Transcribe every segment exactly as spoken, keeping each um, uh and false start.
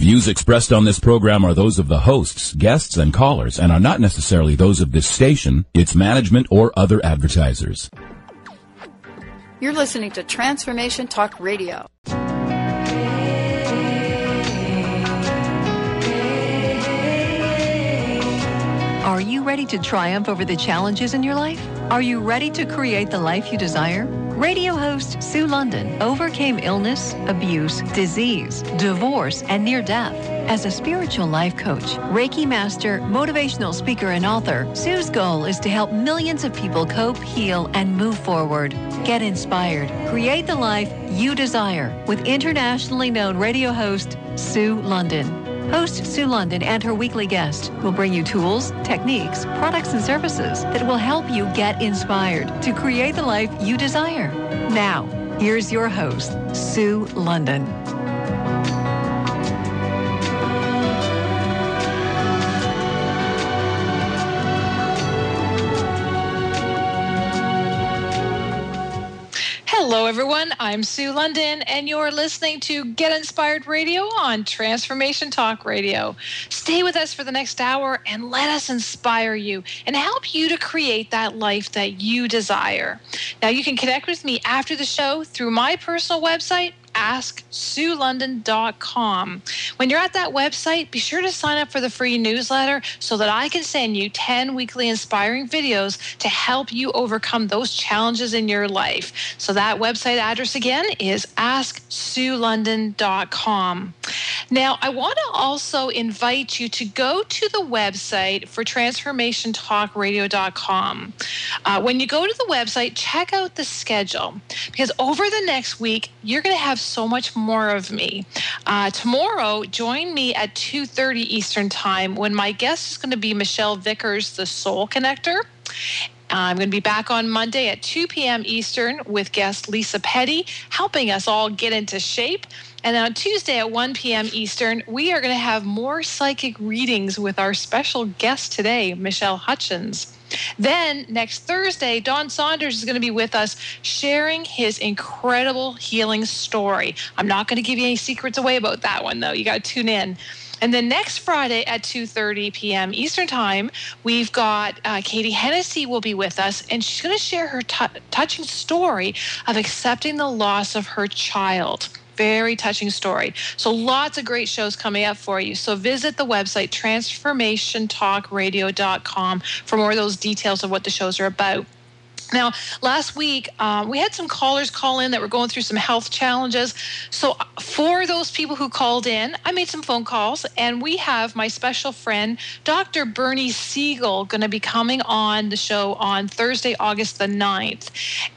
views expressed on this program are those of the hosts, guests, and callers, and are not necessarily those of this station, its management, or other advertisers. You're listening to Transformation Talk Radio. Are you ready to triumph over the challenges in your life? Are you ready to create the life you desire? Radio host Sue London overcame illness, abuse, disease, divorce, and near death. As a spiritual life coach, Reiki master, motivational speaker, and author, Sue's goal is to help millions of people cope, heal, and move forward. Get inspired. Create the life you desire with internationally known radio host Sue London. Host Sue London and her weekly guest will bring you tools, techniques, products, and services that will help you get inspired to create the life you desire. Now, here's your host, Sue London. Hello, everyone. I'm Sue London, and you're listening to Get Inspired Radio on Transformation Talk Radio. Stay with us for the next hour and let us inspire you and help you to create that life that you desire. Now, you can connect with me after the show through my personal website, ask sue london dot com. When you're at that website, be sure to sign up for the free newsletter so that I can send you ten weekly inspiring videos to help you overcome those challenges in your life. So that website address again is ask sue london dot com. Now, I want to also invite you to go to the website for transformation talk radio dot com. Uh, when you go to the website, check out the schedule, because over the next week, you're going to have so much more of me. Uh, tomorrow, join me at two thirty Eastern Time when my guest is going to be Michelle Vickers, the Soul Connector. I'm going to be back on Monday at two p.m. Eastern with guest Lisa Petty, helping us all get into shape. And on Tuesday at one p.m. Eastern, we are going to have more psychic readings with our special guest today, Michelle Hutchins. Then next Thursday, Don Saunders is going to be with us sharing his incredible healing story. I'm not going to give you any secrets away about that one, though. You got to tune in. And then next Friday at two thirty p.m. Eastern Time, we've got uh, Katie Hennessy will be with us, and she's going to share her t- touching story of accepting the loss of her child. Very touching story. So lots of great shows coming up for you. So visit the website, transformation talk radio dot com, for more of those details of what the shows are about. Now, last week, um, we had some callers call in that were going through some health challenges. So for those people who called in, I made some phone calls, and we have my special friend, Doctor Bernie Siegel, going to be coming on the show on Thursday, August the ninth.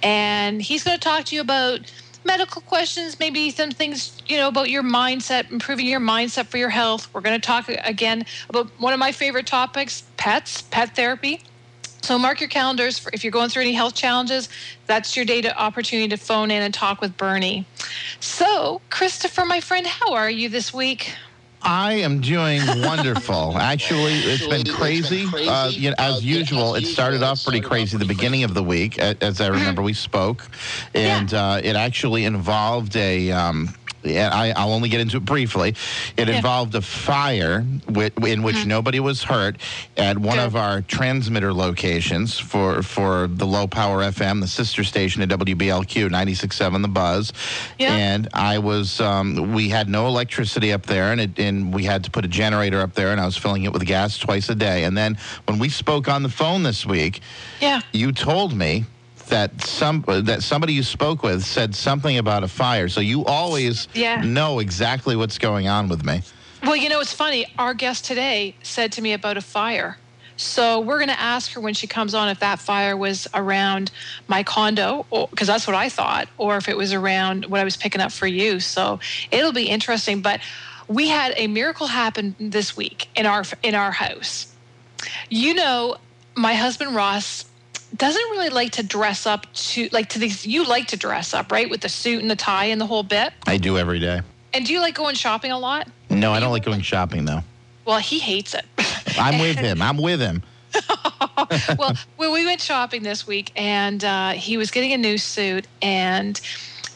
And he's going to talk to you about medical questions, maybe some things, you know, about your mindset, improving your mindset for your health. We're going to talk again about one of my favorite topics, pets, pet therapy. So mark your calendars for if you're going through any health challenges. That's your day to opportunity to phone in and talk with Bernie. So, Christopher, my friend, how are you this week? I am doing wonderful. Actually, it's been crazy. Uh, you know, as usual, it started off pretty crazy the beginning of the week. As I remember, we spoke, and uh, it actually involved a. Um, Yeah, I, I'll only get into it briefly. It yeah. involved a fire with, in which mm-hmm. nobody was hurt at one Good. of our transmitter locations for for the low power F M, the sister station at W B L Q ninety-six point seven The Buzz. Yeah. And I was, um, we had no electricity up there, and it, and we had to put a generator up there, and I was filling it with gas twice a day. And then when we spoke on the phone this week, yeah. you told me that some that somebody you spoke with said something about a fire. So you always yeah. know exactly what's going on with me. Well, you know, it's funny. Our guest today said to me about a fire. So we're going to ask her when she comes on if that fire was around my condo, because that's what I thought, or if it was around what I was picking up for you. So it'll be interesting. But we had a miracle happen this week in our in our house. You know, my husband Ross doesn't really like to dress up to like to these. You like to dress up, right, with the suit and the tie and the whole bit. I do every day. And do you like going shopping a lot? No, I don't like going shopping though. Well, he hates it. I'm with him. I'm with him. well, well, we went shopping this week, and uh, he was getting a new suit, and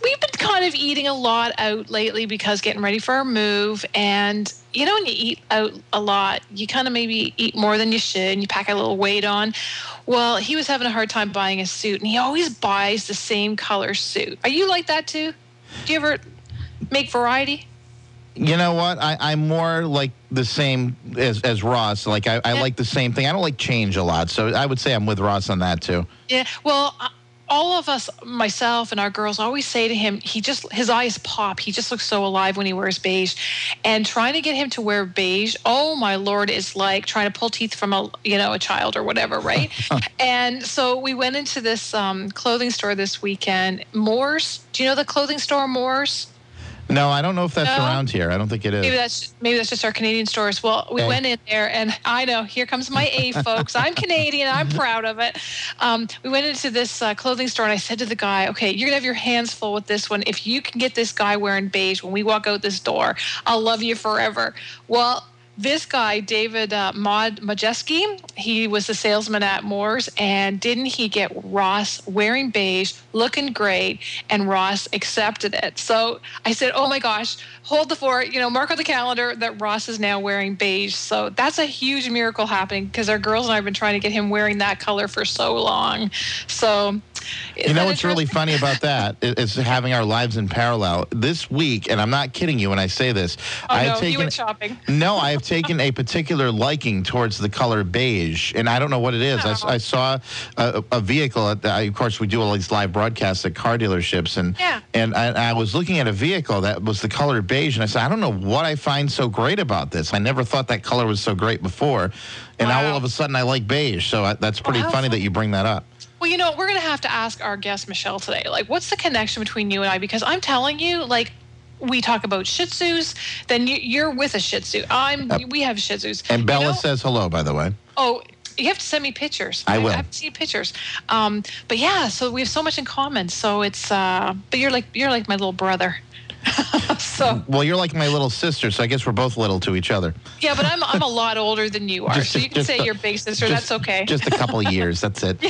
we've been kind of eating a lot out lately because getting ready for our move. And, you know, when you eat out a lot, you kind of maybe eat more than you should and you pack a little weight on. Well, he was having a hard time buying a suit, and he always buys the same color suit. Are you like that too? Do you ever make variety? You know what? I, I'm more like the same as, as Ross. Like, I, I Yeah. like the same thing. I don't like change a lot. So I would say I'm with Ross on that, too. Yeah, well, uh, all of us, myself and our girls, always say to him, he just, his eyes pop. He just looks so alive when he wears beige. And trying to get him to wear beige, oh my Lord, is like trying to pull teeth from a, you know, a child or whatever, right? And so we went into this um, clothing store this weekend, Moore's. Do you know the clothing store Moore's? No, I don't know if that's No? around here. I don't think it is. Maybe that's maybe that's just our Canadian stores. Well, we Okay. went in there, and I know, here comes my A, folks. I'm Canadian. I'm proud of it. Um, we went into this uh, clothing store, and I said to the guy, okay, you're going to have your hands full with this one. If you can get this guy wearing beige when we walk out this door, I'll love you forever. Well, this guy, David uh, Mod Majeski, he was the salesman at Moore's, and didn't he get Ross wearing beige, looking great, and Ross accepted it. So I said, oh my gosh, hold the fort, you know, mark on the calendar that Ross is now wearing beige. So that's a huge miracle happening because our girls and I have been trying to get him wearing that color for so long. So You know what's really funny about that is having our lives in parallel. This week, and I'm not kidding you when I say this, Oh, I no, have you taken went shopping. no, I have taken a particular liking towards the color beige, and I don't know what it is. Oh. I, I saw a, a vehicle. At the, of course, we do all these live broadcasts at car dealerships, and Yeah. and I, I was looking at a vehicle that was the color beige, and I said, I don't know what I find so great about this. I never thought that color was so great before, and now Wow. all of a sudden I like beige. So I, that's pretty Wow. funny that you bring that up. Well, you know, we're going to have to ask our guest, Michelle, today, like, what's the connection between you and I? Because I'm telling you, like, we talk about Shih Tzus, then you, you're with a Shih Tzu. I'm, Yep. we have Shih Tzus. And You Bella know? says hello, by the way. Oh, you have to send me pictures. I will. I haven't seen pictures. Um, but yeah, so we have so much in common. So it's, uh, but you're like, you're like my little brother. So Well, you're like my little sister, so I guess we're both little to each other. yeah, but I'm I'm a lot older than you are. Just- so you can just say a- you're big sister. Just- That's okay. Just a couple of years. That's it.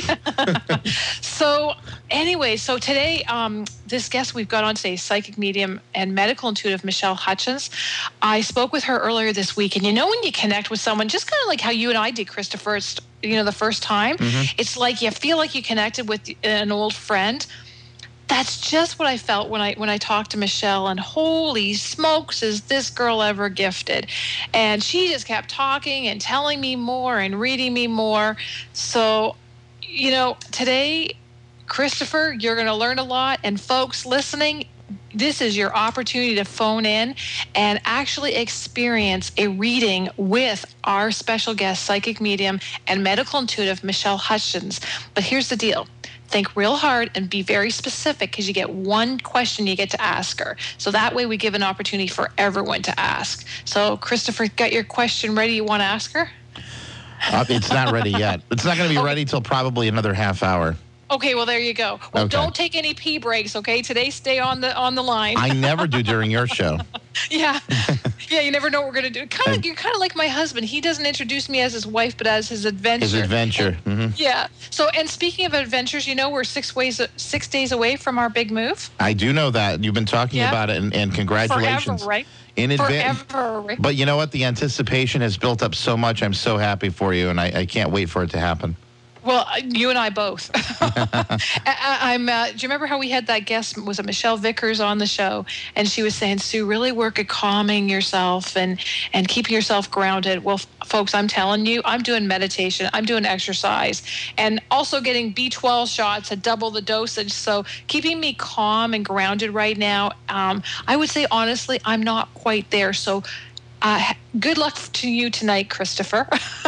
So anyway, so today, um, this guest we've got on today, psychic medium and medical intuitive Michelle Hutchins. I spoke with her earlier this week, and you know when you connect with someone, just kind of like how you and I did, Christopher, it's, you know, the first time, it's like you feel like you connected with an old friend. That's just what I felt when I when I talked to Michelle, and holy smokes, is this girl ever gifted. And she just kept talking and telling me more and reading me more. So, you know, today, Christopher, you're going to learn a lot. And folks listening, this is your opportunity to phone in and actually experience a reading with our special guest, psychic medium and medical intuitive Michelle Hutchins. But here's the deal. Think real hard and be very specific, because you get one question you get to ask her. So that way we give an opportunity for everyone to ask. So Christopher, got your question ready? You want to ask her? Uh, it's not ready yet. It's not going to be ready till probably another half hour. Okay, well, there you go. Well, Okay. don't take any pee breaks, okay? Today, stay on the on the line. I never do during your show. Yeah, yeah. You never know what we're gonna do. Kind of, you're kind of like my husband. He doesn't introduce me as his wife, but as his adventure. His adventure. hmm Yeah. So, and speaking of adventures, you know, we're six ways, six days away from our big move. I do know that. You've been talking Yeah. about it, and, and congratulations. Forever, right? In advance. Forever. Right? But you know what? The anticipation has built up so much. I'm so happy for you, and I, I can't wait for it to happen. Well, uh, you and I both. I, I- I'm. Uh, do you remember how we had that guest? Was it Michelle Vickers on the show? And she was saying, Sue, really work at calming yourself and and keeping yourself grounded. Well, f- folks, I'm telling you, I'm doing meditation. I'm doing exercise, and also getting B twelve shots at double the dosage. So keeping me calm and grounded right now. Um, I would say honestly, I'm not quite there. So. Uh, good luck to you tonight, Christopher.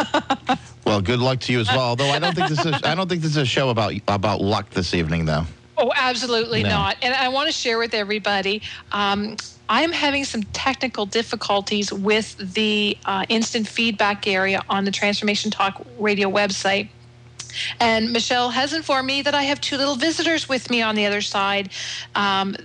Well, good luck to you as well. Although I don't think this is I don't think this is a show about about luck this evening, though. Oh, absolutely No. not. And I want to share with everybody, um, I'm having some technical difficulties with the uh, instant feedback area on the Transformation Talk Radio website. And Michelle has informed me that I have two little visitors with me on the other side. Um,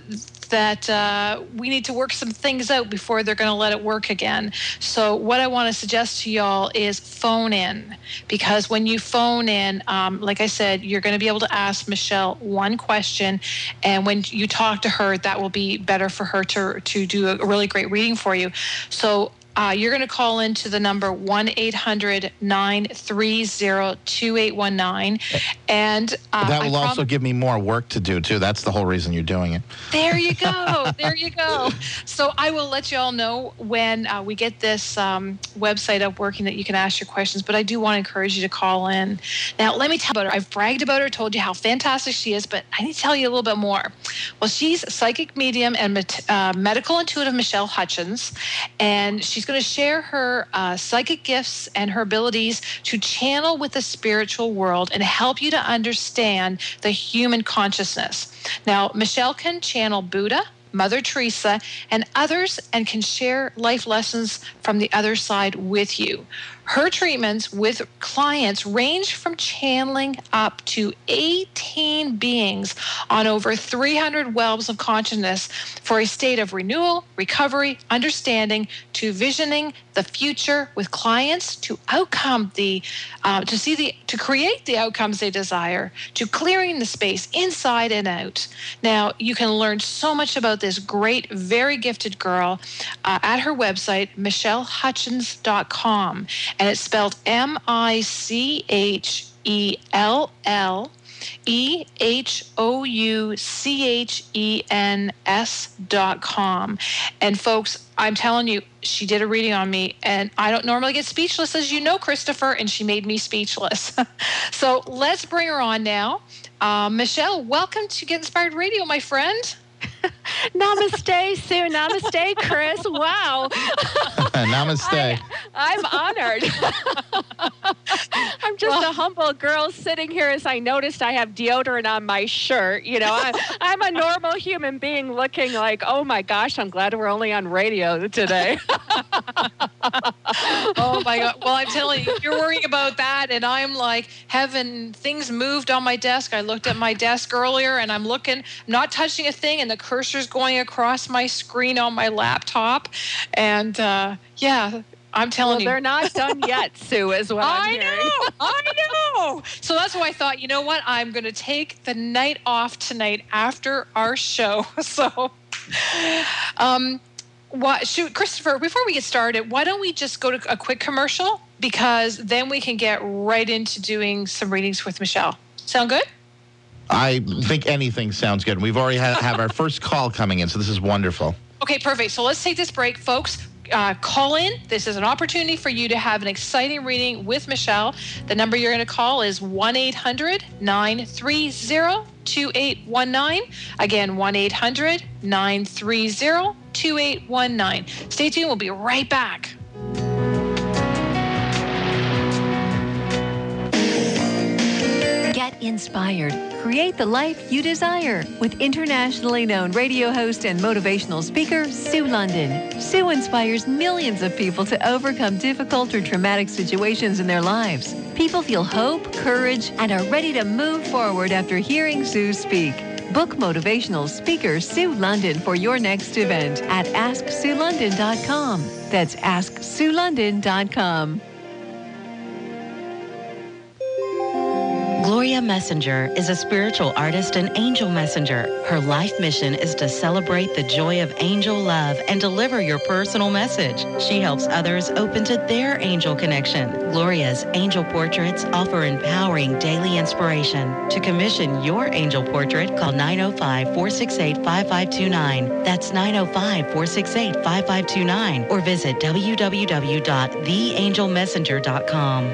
that uh, we need to work some things out before they're going to let it work again. So what I want to suggest to y'all is phone in, because when you phone in, um, like I said, you're going to be able to ask Michelle one question, and when you talk to her, that will be better for her to to do a really great reading for you. So Uh, you're going to call into the number one eight hundred nine three zero two eight one nine. And uh, that will I also prom- give me more work to do, too. That's the whole reason you're doing it. There you go. There you go. So I will let you all know when uh, we get this um, website up working that you can ask your questions. But I do want to encourage you to call in. Now, let me tell you about her. I've bragged about her, told you how fantastic she is, but I need to tell you a little bit more. Well, she's psychic medium and uh, medical intuitive Michelle Hutchins, and she's going to share her uh, psychic gifts and her abilities to channel with the spiritual world and help you to understand the human consciousness. Now, Michelle can channel Buddha, Mother Teresa, and others, and can share life lessons from the other side with you. Her treatments with clients range from channeling up to eighteen beings on over three hundred wells of consciousness for a state of renewal, recovery, understanding, to visioning the future with clients, to outcome the, uh, to see the, to create the outcomes they desire, to clearing the space inside and out. Now, you can learn so much about this great, very gifted girl uh, at her website, michelle hutchins dot com. And it's spelled M I C H E L L E H O U C H E N S dot com. And folks, I'm telling you, she did a reading on me, and I don't normally get speechless, as you know, Christopher, and she made me speechless. So let's bring her on now. Uh, Michelle, welcome to Get Inspired Radio, my friend. Namaste, Sue. Namaste, Chris. Wow. Namaste. I, I'm honored. I'm just well, a humble girl sitting here as I noticed I have deodorant on my shirt. You know, I, I'm a normal human being looking like, oh my gosh, I'm glad we're only on radio today. Oh my God. Well, I'm telling you, you're worrying about that. And I'm like, heaven, things moved on my desk. I looked at my desk earlier and I'm looking, I'm not touching a thing, and the cursor's going across my screen on my laptop. And uh, yeah, I'm telling well, you. They're not done yet, Sue, is what I'm I hearing. know, I know. So that's why I thought, you know what? I'm going to take the night off tonight after our show. So, um, what, shoot, Christopher, before we get started, why don't we just go to a quick commercial? Because then we can get right into doing some readings with Michelle. Sound good? I think anything sounds good. We've already had, have our first call coming in, so this is wonderful. Okay, perfect. So let's take this break, folks. Uh, call in. This is an opportunity for you to have an exciting reading with Michelle. The number you're going to call is one eight hundred nine three zero two eight one nine. Again, one eight hundred nine three zero two eight one nine. Stay tuned. We'll be right back. Get inspired. Create the life you desire with internationally known radio host and motivational speaker, Sue London. Sue inspires millions of people to overcome difficult or traumatic situations in their lives. People feel hope, courage, and are ready to move forward after hearing Sue speak. Book motivational speaker Sue London for your next event at ask sue london dot com. That's ask sue london dot com. Gloria Messenger is a spiritual artist and angel messenger. Her life mission is to celebrate the joy of angel love and deliver your personal message. She helps others open to their angel connection. Gloria's angel portraits offer empowering daily inspiration. To commission your angel portrait, call nine oh five, four six eight, five five two nine. That's nine oh five, four six eight, five five two nine. Or visit w w w dot the angel messenger dot com.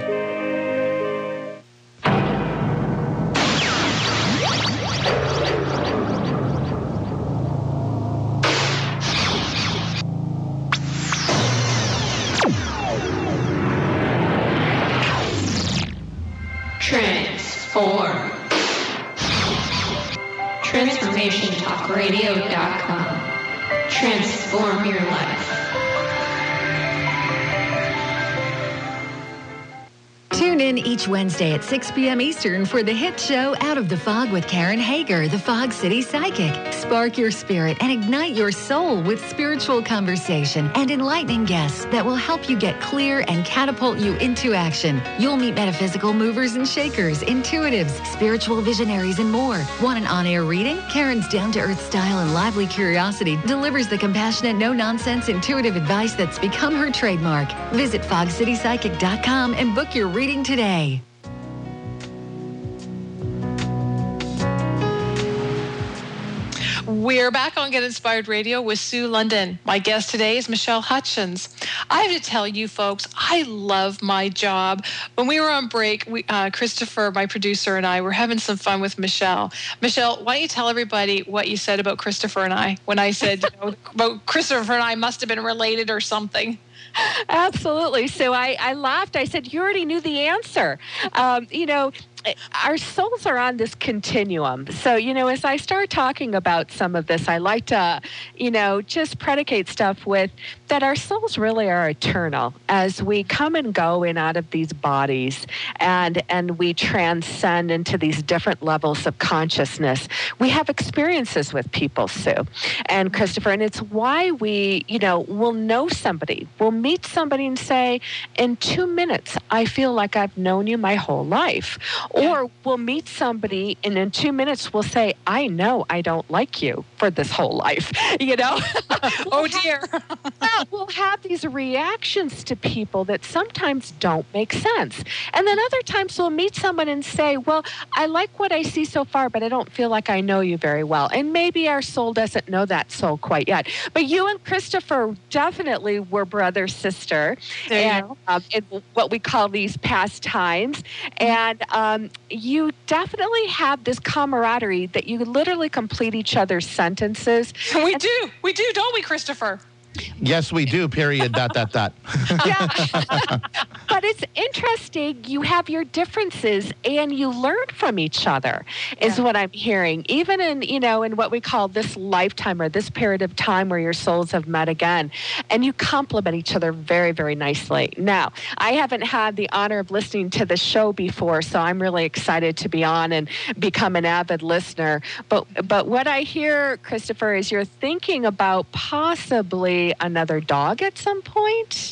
Transform. Transformation Talk Radio dot com. Transform your life. Tune in in each Wednesday at six p.m. Eastern for the hit show Out of the Fog with Karen Hager, the Fog City Psychic. Spark your spirit and ignite your soul with spiritual conversation and enlightening guests that will help you get clear and catapult you into action. You'll meet metaphysical movers and shakers, intuitives, spiritual visionaries, and more. Want an on-air reading? Karen's down-to-earth style and lively curiosity delivers the compassionate, no-nonsense, intuitive advice that's become her trademark. Visit fog city psychic dot com and book your reading today. We're back on Get Inspired Radio with Sue London. My guest today is Michelle Hutchins. I have to tell you folks, I love my job. When we were on break, we, uh, Christopher, my producer, and I were having some fun with Michelle. Michelle, why don't you tell everybody what you said about Christopher and I when I said, you know, about Christopher and I must have been related or something? Absolutely. So I, I laughed. I said, you already knew the answer. Um, you know, our souls are on this continuum. So, you know, as I start talking about some of this, I like to, you know, just predicate stuff with that our souls really are eternal as we come and go in out of these bodies and, and we transcend into these different levels of consciousness. We have experiences with people, Sue and Christopher, and it's why we, you know, will know somebody. We'll meet somebody and say, in two minutes, I feel like I've known you my whole life. Or we'll meet somebody and in two minutes we'll say, I know I don't like you for this whole life, you know? Oh, dear. We'll have these reactions to people that sometimes don't make sense. And then other times we'll meet someone and say, well, I like what I see so far, but I don't feel like I know you very well. And maybe our soul doesn't know that soul quite yet. But you and Christopher definitely were brother, sister. There and, you go. Um, in what we call these past times. And um, you definitely have this camaraderie that you literally complete each other's sentences. We and do. We do, don't we, Christopher? Yes, we do, period, dot, dot, dot. Yeah. But it's interesting. You have your differences and you learn from each other is Yeah. what I'm hearing. Even in, you know, in what we call this lifetime or this period of time where your souls have met again. And you complement each other very, very nicely. Now, I haven't had the honor of listening to the show before, so I'm really excited to be on and become an avid listener. But, but what I hear, Christopher, is you're thinking about possibly another dog at some point?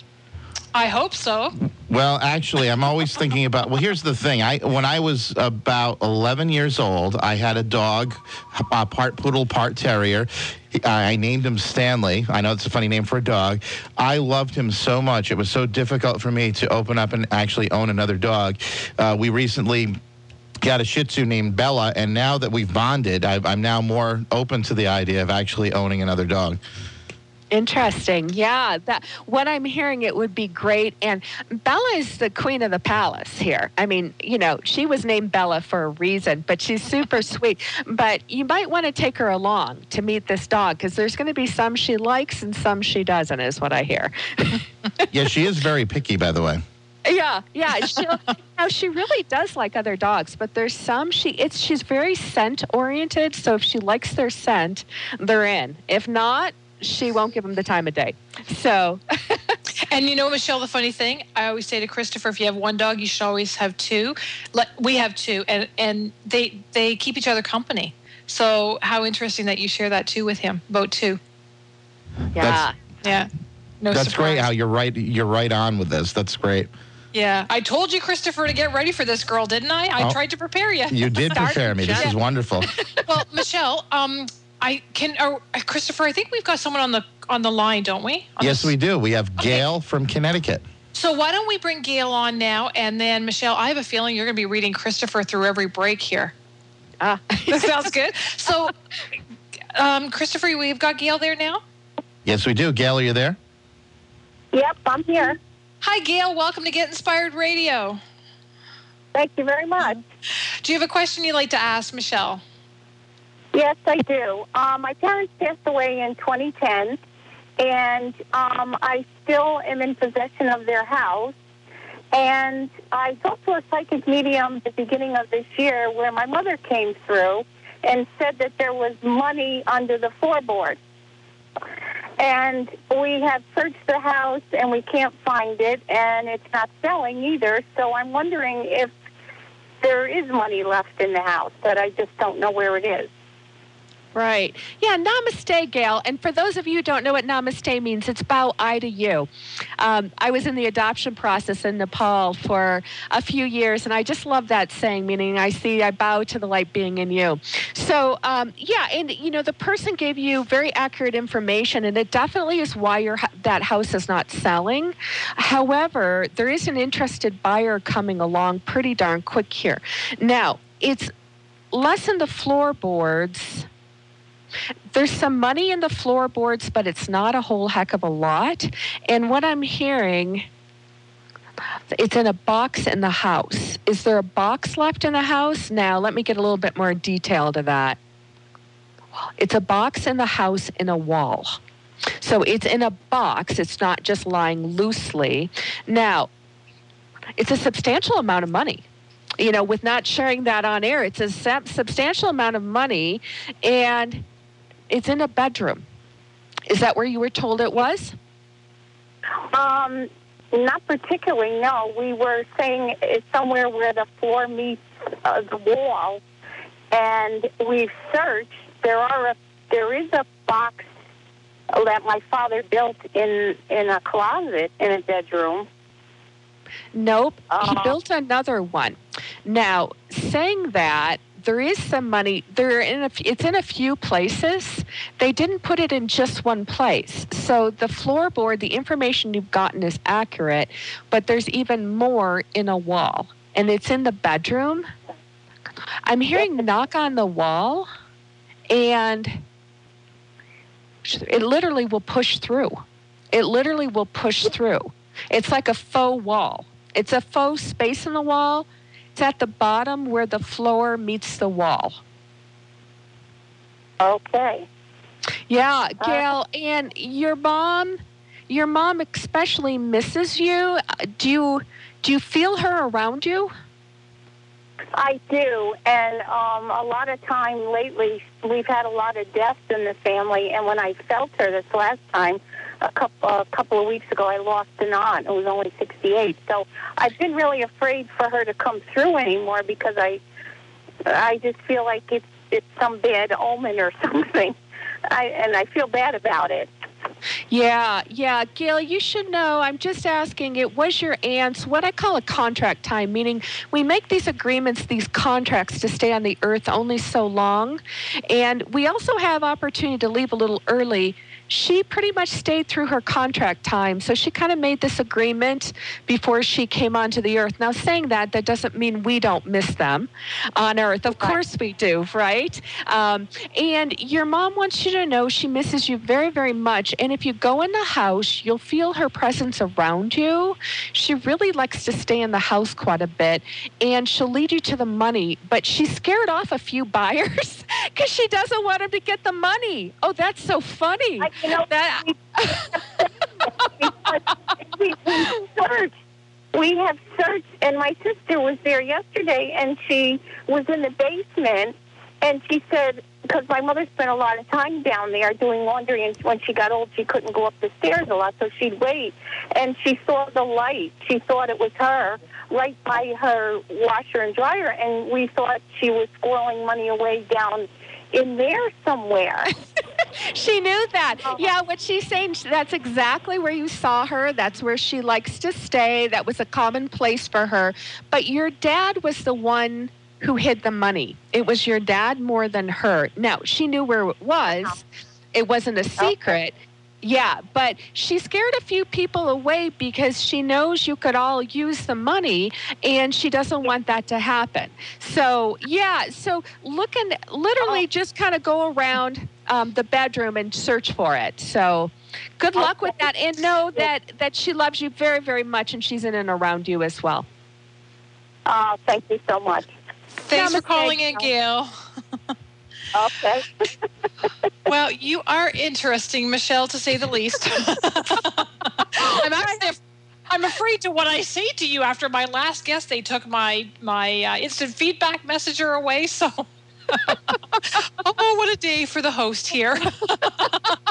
I hope so. Well, actually, I'm always thinking about, well, here's the thing. I When I was about eleven years old, I had a dog, uh, part poodle, part terrier. He- I named him Stanley. I know it's a funny name for a dog. I loved him so much. It was so difficult for me to open up and actually own another dog. Uh, we recently got a Shih Tzu named Bella, and now that we've bonded, I've, I'm now more open to the idea of actually owning another dog. Interesting. Yeah. That what I'm hearing, it would be great. And Bella is the queen of the palace here. I mean, you know, she was named Bella for a reason, but she's super sweet. But you might want to take her along to meet this dog because there's going to be some she likes and some she doesn't, is what I hear. Yeah, she is very picky, by the way. Yeah, yeah. She'll, now she really does like other dogs, but there's some she it's she's very scent oriented. So if she likes their scent, they're in. If not, she won't give them the time of day. So, and you know, Michelle, the funny thing, I always say to Christopher, if you have one dog, you should always have two. Let, we have two, and and they they keep each other company. So how interesting that you share that too with him about two. Yeah, That's, yeah. No that's surprise. great. How you're right. You're right on with this. That's great. Yeah, I told you, Christopher, to get ready for this girl, didn't I? I Oh. tried to prepare you. You did prepare me. This Yeah. is wonderful. Well, Michelle, um, I can. Uh, Christopher, I think we've got someone on the on the line, don't we? On Yes, the, we do. We have Gail from Connecticut. So why don't we bring Gail on now, and then Michelle, I have a feeling you're going to be reading Christopher through every break here. Ah, That sounds good. So, um, Christopher, we've got Gail there now. Yes, we do. Gail, are you there? Yep, I'm here. Hi, Gail. Welcome to Get Inspired Radio. Thank you very much. Do you have a question you'd like to ask Michelle? Yes, I do. Um, my parents passed away in twenty ten, and um, I still am in possession of their house. And I talked to a psychic medium at the beginning of this year where my mother came through and said that there was money under the floorboard. And we have searched the house, and we can't find it, and it's not selling either. So I'm wondering if there is money left in the house, but I just don't know where it is. Right. Yeah, namaste, Gail. And for those of you who don't know what namaste means, it's bow I to you. Um, I was in the adoption process in Nepal for a few years, and I just love that saying, meaning I see, I bow to the light being in you. So, um, yeah, and, you know, the person gave you very accurate information, and it definitely is why your, that house is not selling. However, there is an interested buyer coming along pretty darn quick here. Now, it's less in the floorboards. There's some money in the floorboards, but it's not a whole heck of a lot. And what I'm hearing, it's in a box in the house. Is there a box left in the house? Now, let me get a little bit more detail to that. It's a box in the house in a wall. So it's in a box. It's not just lying loosely. Now, it's a substantial amount of money. You know, with not sharing that on air, it's a sub- substantial amount of money, and it's in a bedroom. Is that where you were told it was? Um, not particularly, no. We were saying it's somewhere where the floor meets uh, the wall, and we've searched. There are a there is a box that my father built in in a closet in a bedroom. Nope, uh, he built another one. Now, saying that, there is some money. There in a, it's in a few places. They didn't put it in just one place. So the floorboard, the information you've gotten is accurate, but there's even more in a wall, and it's in the bedroom. I'm hearing knock on the wall, and it literally will push through. It literally will push through. It's like a faux wall. It's a faux space in the wall. It's at the bottom where the floor meets the wall. Okay. Yeah, Gail, uh, and your mom, your mom especially misses you. Do you do you feel her around you? I do, and um, a lot of time lately, we've had a lot of deaths in the family, and when I felt her this last time, a couple, a couple of weeks ago, I lost an aunt who was only sixty-eight. So I've been really afraid for her to come through anymore because I, I just feel like it's it's some bad omen or something, I, and I feel bad about it. Yeah, yeah. Gail, you should know, I'm just asking, it was your aunt's, what I call a contract time, meaning we make these agreements, these contracts to stay on the earth only so long. And we also have opportunity to leave a little early. She pretty much stayed through her contract time, so she kind of made this agreement before she came onto the earth. Now, saying that, that doesn't mean we don't miss them on earth. Of course we do, right? Um, and your mom wants you to know she misses you very, very much. And if you go in the house, you'll feel her presence around you. She really likes to stay in the house quite a bit, and she'll lead you to the money, but she scared off a few buyers because she doesn't want them to get the money. Oh, that's so funny. I, you know, that, we, we searched. We have searched, and my sister was there yesterday, and she was in the basement, and she said, because my mother spent a lot of time down there doing laundry, and when she got old, she couldn't go up the stairs a lot, so she'd wait. And she saw the light. She thought it was her right by her washer and dryer, and we thought she was squirreling money away down in there somewhere. She knew that. Yeah, what she's saying, that's exactly where you saw her. That's where she likes to stay. That was a common place for her. But your dad was the one who hid the money. It was your dad more than her. Now, she knew where it was. It wasn't a secret. Okay. Yeah, but she scared a few people away because she knows you could all use the money, and she doesn't want that to happen. So, yeah, so look and literally just kind of go around um, the bedroom and search for it. So good luck with that, and know that, that she loves you very, very much, and she's in and around you as well. Oh, thank you so much. Thanks Namaste, for calling in, Gail. Okay. Well, you are interesting, Michelle, to say the least. I'm actually, I'm afraid to what I say to you after my last guest. They took my my uh, instant feedback messenger away. So, oh, what a day for the host here.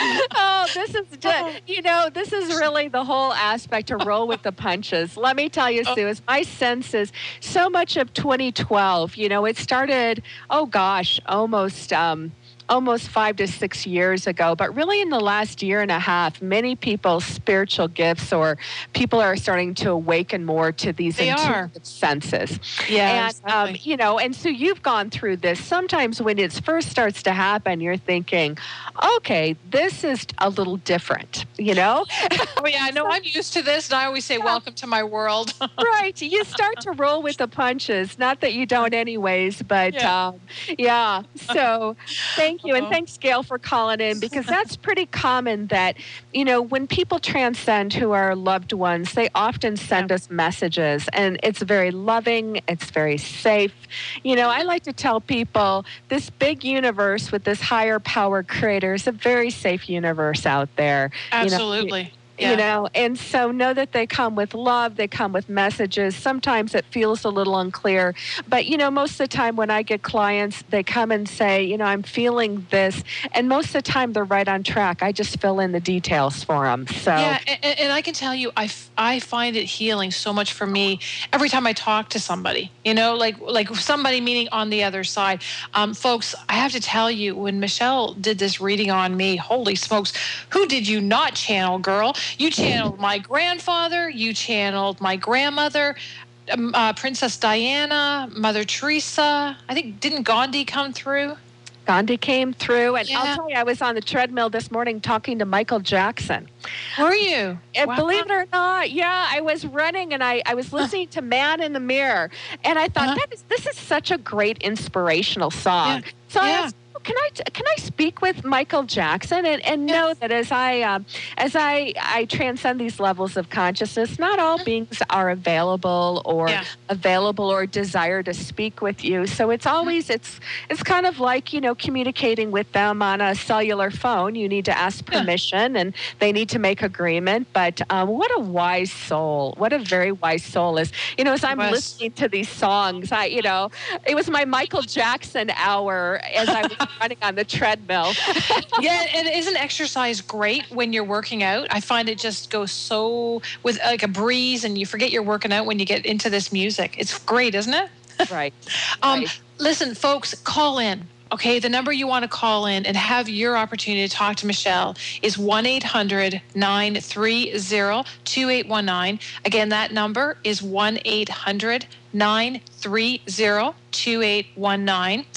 Oh, this is, just, you know, this is really the whole aspect to roll with the punches. Let me tell you, Sue, is my sense is so much of twenty twelve, you know, it started, oh gosh, almost, um, almost five to six years ago. But really in the last year and a half, many people's spiritual gifts or people are starting to awaken more to these They intuitive are. senses. Yeah, And, um, exactly. you know, and so you've gone through this. Sometimes when it first starts to happen, you're thinking, okay, this is a little different, you know? Oh, yeah, no, I'm used to this, and I always say, welcome to my world. Right. You start to roll with the punches. Not that you don't anyways, but Yeah. um, yeah. So thank you. And Uh-oh. thanks, Gail, for calling in, because that's pretty common that, you know, when people transcend who are loved ones, they often send us messages, and it's very loving. It's very safe. You know, I like to tell people this big universe with this higher power creator is a very safe universe out there. You know, Absolutely. Yeah. You know, and so know that they come with love, they come with messages. Sometimes it feels a little unclear, but you know, most of the time when I get clients, they come and say, you know, I'm feeling this, and most of the time they're right on track. I just fill in the details for them. So Yeah, and, and I can tell you, I, f- I find it healing so much for me every time I talk to somebody, you know, like like somebody meaning on the other side. Um, folks, I have to tell you, when Michelle did this reading on me, holy smokes, who did you not channel, girl? You channeled my grandfather, you channeled my grandmother, um, uh, Princess Diana, Mother Teresa. I think, didn't Gandhi come through? Gandhi came through, and Yeah. I'll tell you, I was on the treadmill this morning talking to Michael Jackson. Were you? And Wow. believe it or not, yeah, I was running and I, I was listening to Man in the Mirror, and I thought, Uh-huh. that is, this is such a great inspirational song. Yeah. So I Yeah. asked, can I can I speak with Michael Jackson and, and know that as I um, as I I transcend these levels of consciousness, not all beings are available or Yeah. available or desire to speak with you. So it's always it's it's kind of like, you know, communicating with them on a cellular phone. You need to ask permission and they need to make agreement. But um, what a wise soul! What a very wise soul is. You know, as I'm Yes. listening to these songs, I you know, it was my Michael Jackson hour as I was running on the treadmill. Yeah, and isn't exercise great when you're working out? I find it just goes so with like a breeze, and you forget you're working out when you get into this music. It's great, isn't it? Right. Um, Right. Listen, folks, call in. Okay, the number you want to call in and have your opportunity to talk to Michelle is one eight hundred nine three zero two eight one nine. Again, that number is one eight hundred nine three zero two eight one nine.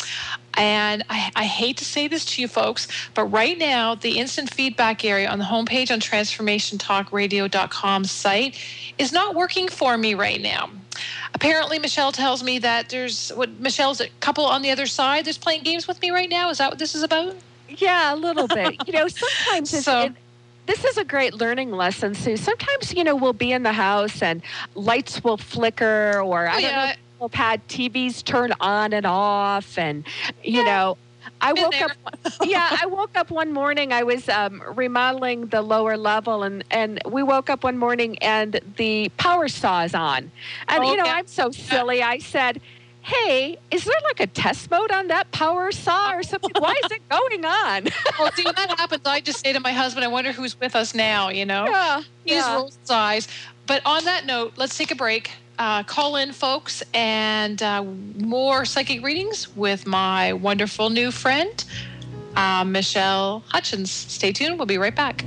And I, I hate to say this to you folks, but right now, the instant feedback area on the homepage on transformation talk radio dot com site is not working for me right now. Apparently, Michelle tells me that there's what Michelle's a couple on the other side that's playing games with me right now. Is that what this is about? Yeah, a little bit. You know, sometimes it's, So- it, this is a great learning lesson, Sue. Sometimes, you know, we'll be in the house and lights will flicker, or I don't yeah. know, we've had T Vs turn on and off, and you know, I Been woke there. up. Yeah, I woke up one morning. I was um, remodeling the lower level, and and we woke up one morning and the power saw is on, and you know, Okay. I'm so silly. I said, hey, is there like a test mode on that power saw or something? Why is it going on? Well, see, when that happens, I just say to my husband, I wonder who's with us now, you know? Yeah, He just yeah. rolls his eyes. But on that note, let's take a break. Uh, call in, folks, and uh, more psychic readings with my wonderful new friend, uh, Michelle Hutchins. Stay tuned. We'll be right back.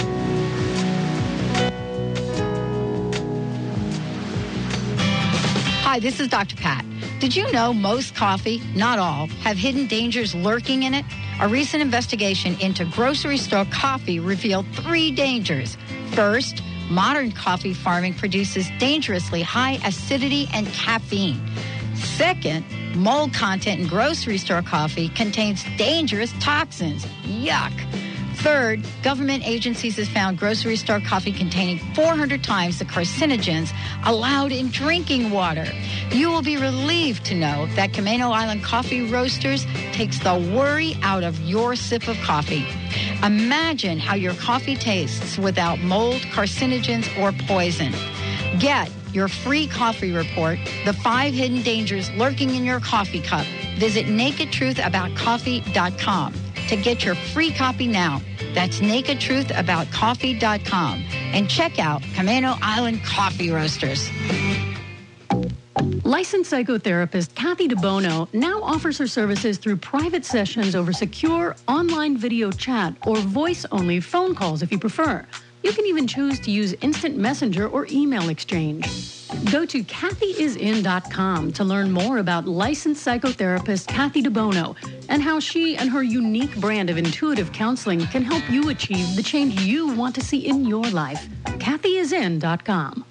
Hi, this is Doctor Pat. Did you know most coffee, not all, have hidden dangers lurking in it? A recent investigation into grocery store coffee revealed three dangers. First, modern coffee farming produces dangerously high acidity and caffeine. Second, mold content in grocery store coffee contains dangerous toxins. Yuck. Third, government agencies have found grocery store coffee containing four hundred times the carcinogens allowed in drinking water. You will be relieved to know that Camino Island Coffee Roasters takes the worry out of your sip of coffee. Imagine how your coffee tastes without mold, carcinogens, or poison. Get your free coffee report, The Five Hidden Dangers Lurking in Your Coffee Cup. Visit naked truth about coffee dot com. to get your free copy now. That's naked truth about coffee dot com. And check out Camino Island Coffee Roasters. Licensed psychotherapist Kathy DeBono now offers her services through private sessions over secure online video chat or voice-only phone calls if you prefer. You can even choose to use instant messenger or email exchange. Go to Kathy is in dot com to learn more about licensed psychotherapist Kathy DeBono and how she and her unique brand of intuitive counseling can help you achieve the change you want to see in your life. Kathy is in dot com.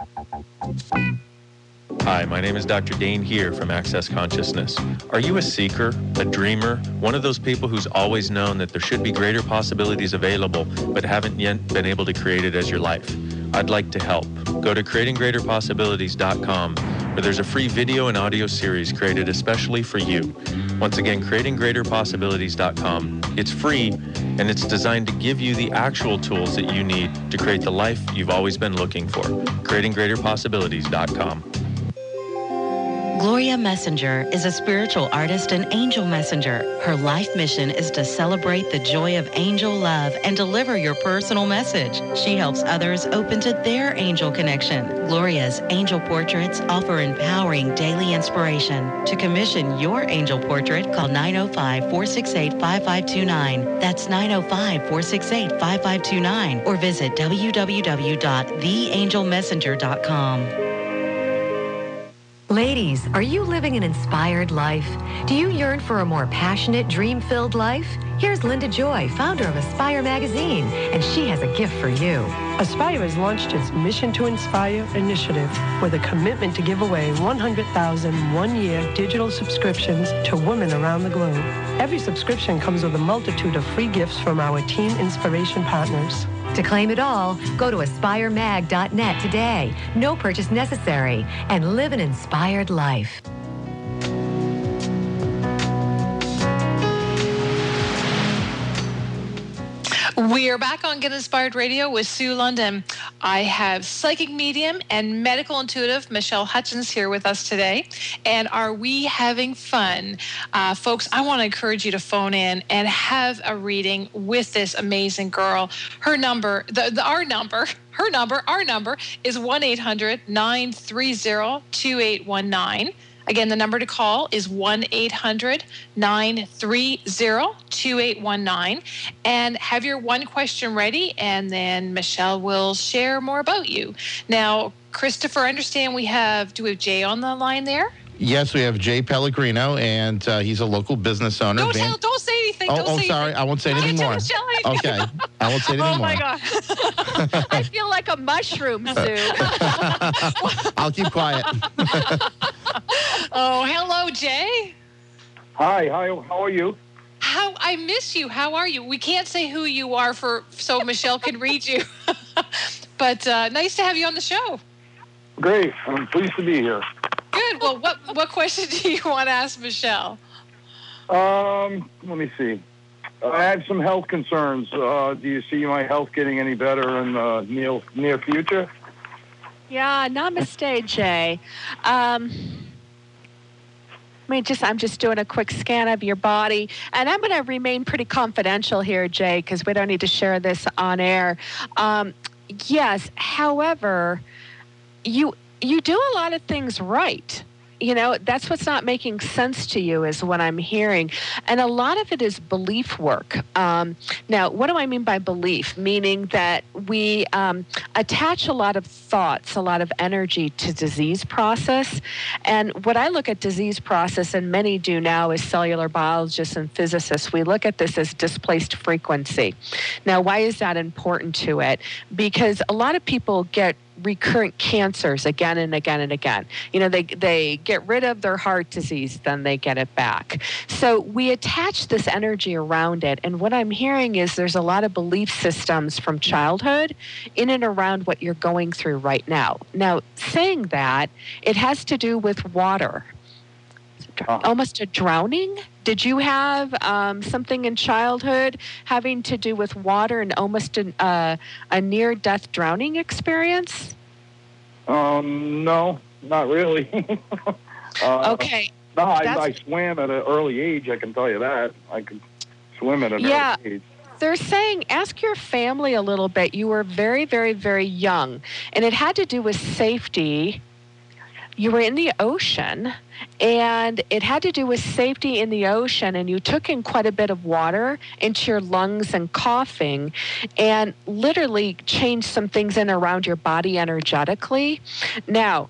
Hi, my name is Doctor Dane here from Access Consciousness. Are you a seeker, a dreamer, one of those people who's always known that there should be greater possibilities available but haven't yet been able to create it as your life? I'd like to help. Go to creating greater possibilities dot com where there's a free video and audio series created especially for you. Once again, creating greater possibilities dot com. It's free and it's designed to give you the actual tools that you need to create the life you've always been looking for. creating greater possibilities dot com. Gloria Messenger is a spiritual artist and angel messenger. Her life mission is to celebrate the joy of angel love and deliver your personal message. She helps others open to their angel connection. Gloria's angel portraits offer empowering daily inspiration. To commission your angel portrait, call nine oh five, four six eight, five five two nine. That's nine oh five, four six eight, five five two nine. Or visit w w w dot the angel messenger dot com. Ladies, are you living an inspired life? Do you yearn for a more passionate, dream-filled life? Here's Linda Joy, founder of Aspire Magazine, and she has a gift for you. Aspire has launched its Mission to Inspire initiative with a commitment to give away one hundred thousand one-year digital subscriptions to women around the globe. Every subscription comes with a multitude of free gifts from our Team Inspiration partners. To claim it all, go to aspire mag dot net today. No purchase necessary, and live an inspired life. We are back on Get Inspired Radio with Sue London. I have psychic medium and medical intuitive Michelle Hutchins here with us today. And are we having fun? Uh, folks, I want to encourage you to phone in and have a reading with this amazing girl. Her number, the, the our number, her number, our number is one eight hundred, nine three zero, two eight one nine. Again, the number to call is one eight hundred, nine three zero, two eight one nine. And have your one question ready, and then Michelle will share more about you. Now, Christopher, I understand we have, do we have Jay on the line there? Yes, we have Jay Pellegrino, and uh, he's a local business owner. Don't, Van- tell, don't say anything. Oh, don't oh say sorry. anything. I won't say anything more. Okay. I won't say anything oh more. Oh, my God. I feel like a mushroom, Sue. I'll keep quiet. Oh, hello, Jay. Hi, hi, how are you? How I miss you. How are you? We can't say who you are for so Michelle can read you. But uh, nice to have you on the show. Great. I'm pleased to be here. Good. Well, what what question do you want to ask Michelle? Um, let me see. I have some health concerns. Uh, do you see my health getting any better in the near, near future? Yeah, namaste, Jay. Um, I mean, just I'm just doing a quick scan of your body, and I'm going to remain pretty confidential here, Jay, because we don't need to share this on air. Um, yes, however, you you do a lot of things right. You know, that's what's not making sense to you is what I'm hearing. And a lot of it is belief work. Um, now, what do I mean by belief? Meaning that we um, attach a lot of thoughts, a lot of energy to disease process. And what I look at disease process, and many do now as cellular biologists and physicists, we look at this as displaced frequency. Now, why is that important to it? Because a lot of people get recurrent cancers again and again and again. You know, they they get rid of their heart disease, then they get it back. So we attach this energy around it. And what I'm hearing is there's a lot of belief systems from childhood in and around what you're going through right now. Now, saying that, it has to do with water. Almost a drowning? Did you have um, something in childhood having to do with water and almost an, uh, a near-death drowning experience? Um, no, not really. uh, okay. No, I, I swam at an early age, I can tell you that. I could swim at an Yeah. early age. They're saying, ask your family a little bit. You were very, very, very young, and it had to do with safety. You were in the ocean, and it had to do with safety in the ocean, and you took in quite a bit of water into your lungs and coughing, and literally changed some things in around your body energetically. Now,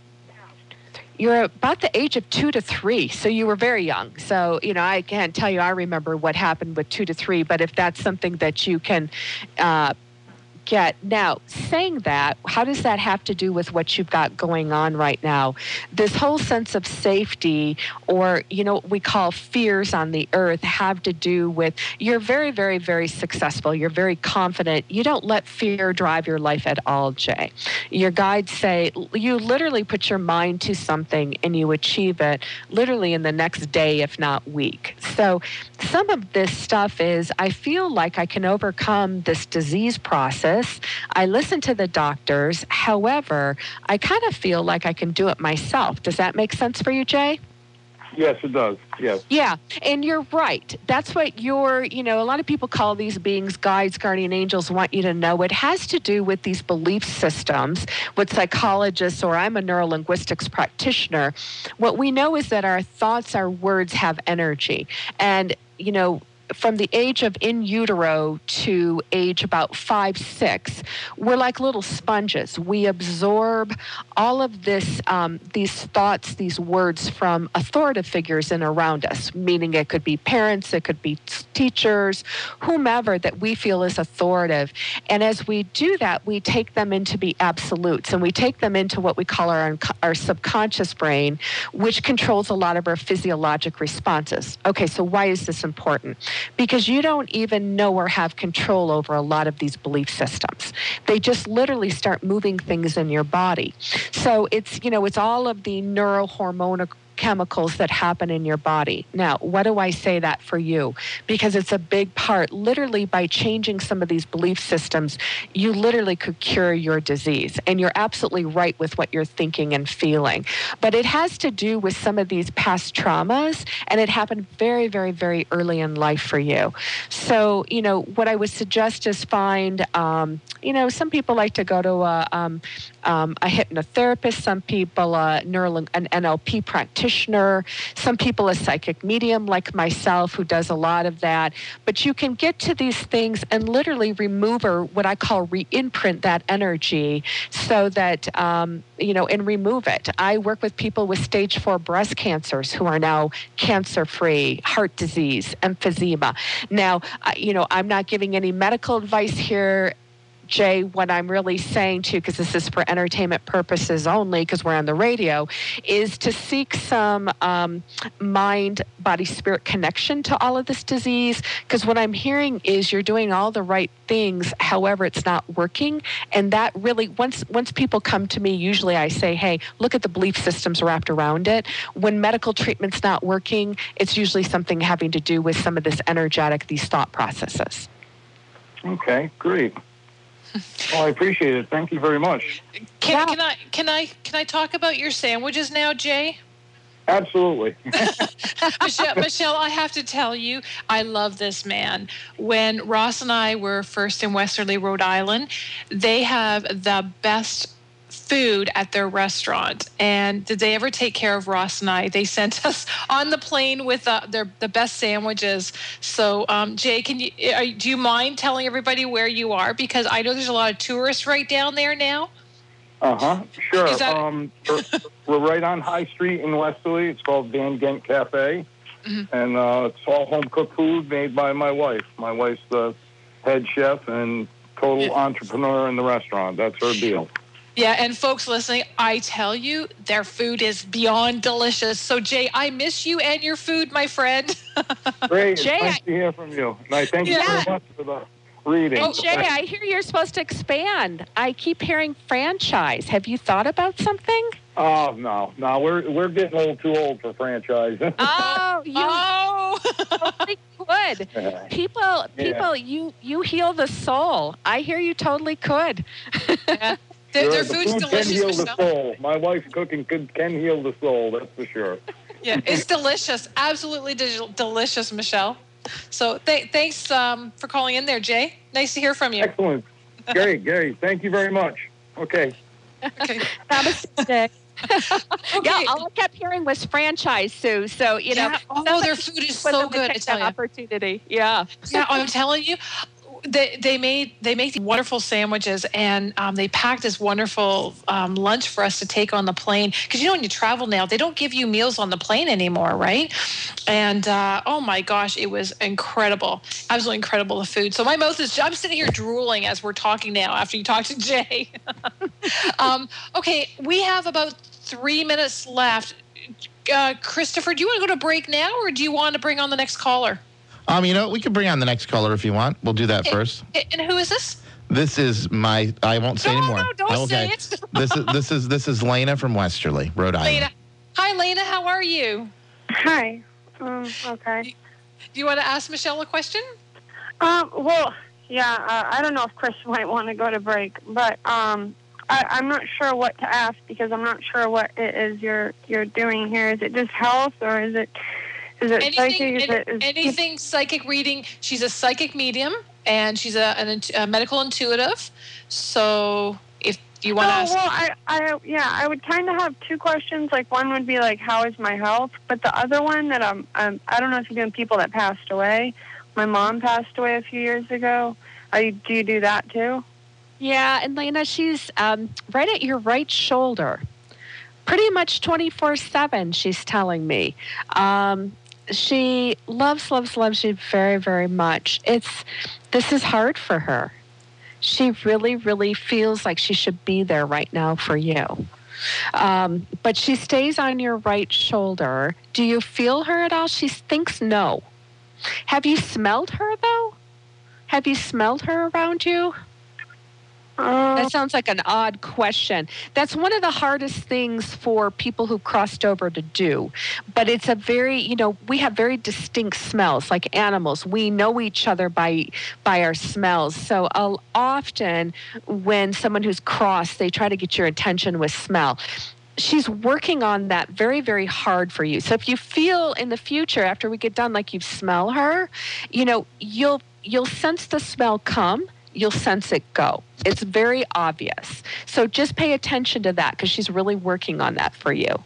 you're about the age of two to three, so you were very young. So, you know, I can't tell you I remember what happened with two to three, but if that's something that you can uh, get. Now, saying that, how does that have to do with what you've got going on right now? This whole sense of safety, or, you know, what we call fears on the earth, have to do with you're very, very, very successful. You're very confident. You don't let fear drive your life at all, Jay. Your guides say you literally put your mind to something and you achieve it literally in the next day, if not week. So some of this stuff is, I feel like I can overcome this disease process. I listen to the doctors. However, I kind of feel like I can do it myself. Does that make sense for you, Jay? Yes, it does. Yes. Yeah, and you're right. That's what you're, you know, a lot of people call these beings guides, guardian angels, want you to know. It has to do with these belief systems, with psychologists, or I'm a neurolinguistics practitioner. What we know is that our thoughts, our words have energy. And, you know, from the age of in utero to age about five, six, we're like little sponges. We absorb all of this, um, these thoughts, these words from authoritative figures in around us, meaning it could be parents, it could be t- teachers, whomever that we feel is authoritative. And as we do that, we take them into be absolutes, and we take them into what we call our, our subconscious brain, which controls a lot of our physiologic responses. Okay, so why is this important? Because you don't even know or have control over a lot of these belief systems. They just literally start moving things in your body. So it's, you know, it's all of the neurohormonal chemicals that happen in your body. Now, what do I say that for you? Because it's a big part. Literally, by changing some of these belief systems, you literally could cure your disease. And you're absolutely right with what you're thinking and feeling. But it has to do with some of these past traumas, and it happened very, very, very early in life for you. So, you know, what I would suggest is find, um, you know, some people like to go to a, um, um, a hypnotherapist, some people uh, neuro, an N L P practitioner, some people a psychic medium like myself who does a lot of that. But you can get to these things and literally remove, or what I call re-imprint that energy, so that, um, you know, and remove it. I work with people with stage four breast cancers who are now cancer-free, heart disease, emphysema. Now, I, you know, I'm not giving any medical advice here, Jay. What I'm really saying to you, because this is for entertainment purposes only, because we're on the radio, is to seek some um, mind, body, spirit connection to all of this disease. Because what I'm hearing is you're doing all the right things, however, it's not working. And that really, once once people come to me, usually I say, hey, look at the belief systems wrapped around it. When medical treatment's not working, it's usually something having to do with some of this energetic, these thought processes. Okay, great. Well, I appreciate it. Thank you very much. Can, can I can I can I talk about your sandwiches now, Jay? Absolutely. Michelle, Michelle, I have to tell you, I love this man. When Ross and I were first in Westerly, Rhode Island, they have the best food at their restaurant. And did they ever take care of Ross and I? They sent us on the plane with uh, their the best sandwiches. So, um, Jay, can you are, do you mind telling everybody where you are? Because I know there's a lot of tourists right down there now. Uh-huh, sure. That- um, we're, we're right on High Street in Westerly. It's called Van Gent Cafe. Mm-hmm. And uh, it's all home-cooked food made by my wife. My wife's the head chef and total yeah. entrepreneur in the restaurant. That's her deal. Yeah, and folks listening, I tell you, their food is beyond delicious. So, Jay, I miss you and your food, my friend. Great. Jay, it's nice I- to hear from you. And I thank Yeah. you very much for the reading. And Jay, I hear you're supposed to expand. I keep hearing franchise. Have you thought about something? Oh, no. No, we're we're getting a little too old for franchise. Oh, you oh. totally could. People, people, yeah. you, you heal the soul. I hear you totally could. Yeah. Their, sure, their the food's food delicious. can heal Michelle. the soul. My wife's cooking can, can heal the soul, that's for sure. Yeah, it's delicious. Absolutely de- delicious, Michelle. So th- thanks um, for calling in there, Jay. Nice to hear from you. Excellent. Great, Gary. Thank you very much. Okay. Okay. Namaste. Yeah, all I kept hearing was franchise, Sue. So, you know. Yeah. Oh, their food is so good, I tell you. Opportunity. Yeah. Yeah, I'm telling you. They they made they make these wonderful sandwiches, and um, they packed this wonderful um, lunch for us to take on the plane. Because you know when you travel now, they don't give you meals on the plane anymore, right? And uh, oh my gosh, it was incredible, absolutely incredible, the food. So my mouth is I'm sitting here drooling as we're talking now after you talked to Jay. um, okay, we have about three minutes left. Uh, Christopher, do you want to go to break now, or do you want to bring on the next caller? Um, you know, we can bring on the next caller if you want. We'll do that Okay. first. And who is this? This is my. I won't say No, anymore. no, don't okay. say it. this is this is this is Lena from Westerly, Rhode Island. Lena. Hi, Lena. How are you? Hi. Um, okay. Do you want to ask Michelle a question? Um, well, yeah, uh, I don't know if Chris might want to go to break, but um, I, I'm not sure what to ask because I'm not sure what it is you're you're doing here. Is it just health or is it is it Anything, psychic? Is any- it, is, anything psychic reading. She's a psychic medium, and she's a, an, int- a medical intuitive. So if you want to Oh, ask... well, I, I, yeah, I would kind of have two questions. Like, one would be, like, how is my health? But the other one that I'm, I'm I don't know if you're doing people that passed away. My mom passed away a few years ago. Are you, do you do that, too? Yeah, and Lena, she's um, right at your right shoulder. Pretty much twenty-four seven, she's telling me. Um, she loves, loves, loves you very, very much. It's This is hard for her. She really, really feels like she should be there right now for you. Um, but she stays on your right shoulder. Do you feel her at all? She thinks no. Have you smelled her, though? Have you smelled her around you? Uh, That sounds like an odd question. That's one of the hardest things for people who crossed over to do. But it's a very, you know, we have very distinct smells like animals. We know each other by by our smells. So uh, often when someone who's crossed, they try to get your attention with smell. She's working on that very, very hard for you. So if you feel in the future after we get done like you smell her, you know, you'll you'll sense the smell come. You'll sense it go. It's very obvious. So just pay attention to that because she's really working on that for you.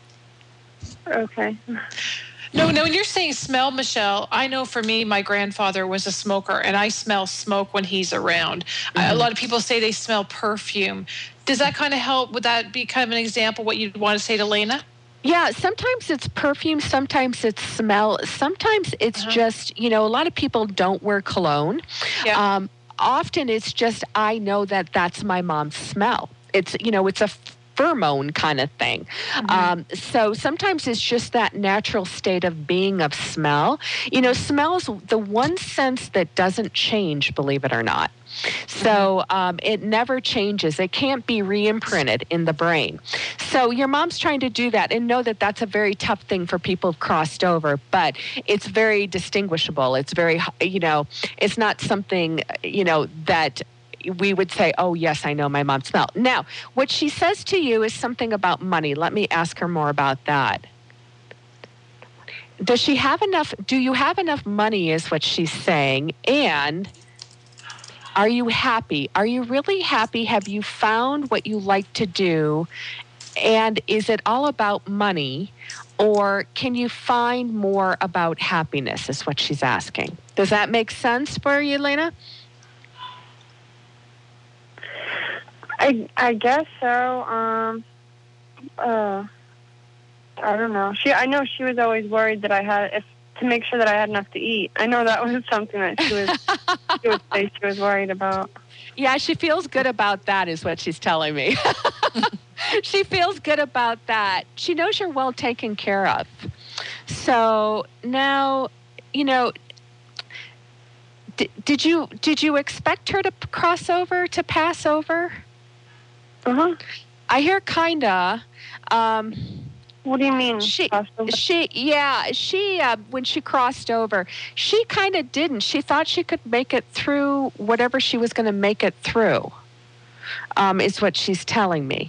Okay. No, no, when you're saying smell, Michelle, I know for me, my grandfather was a smoker, and I smell smoke when he's around. Mm-hmm. Uh, a lot of people say they smell perfume. Does that kind of help? Would that be kind of an example what you'd want to say to Lena? Yeah, sometimes it's perfume, sometimes it's smell, sometimes it's Uh-huh. just, you know, a lot of people don't wear cologne. Yeah. Um, often it's just, I know that that's my mom's smell. It's, you know, it's a pheromone kind of thing. Mm-hmm. Um, so sometimes it's just that natural state of being of smell. You know, smell's the one sense that doesn't change, believe it or not. So um, it never changes. It can't be re-imprinted in the brain. So your mom's trying to do that, and know that that's a very tough thing for people who've crossed over, but it's very distinguishable. It's very, you know, it's not something, you know, that we would say, oh, yes, I know my mom's smell. Now, what she says to you is something about money. Let me ask her more about that. Does she have enough, do you have enough money is what she's saying, and are you happy? Are you really happy? Have you found what you like to do? And is it all about money? Or can you find more about happiness is what she's asking. Does that make sense for you, Lena? I I guess so. Um, uh, I don't know. She I know she was always worried that I had if to make sure that I had enough to eat. I know that was something that she was she would say she was worried about. Yeah, she feels good about that is what she's telling me. She feels good about that. She knows you're well taken care of. So now, you know, did, did you did you expect her to p- cross over, to pass over? Uh-huh. I hear kinda. Um, what do you mean? She, she, yeah, she, uh, when she crossed over, she kind of didn't. She thought she could make it through whatever she was going to make it through, um, is what she's telling me.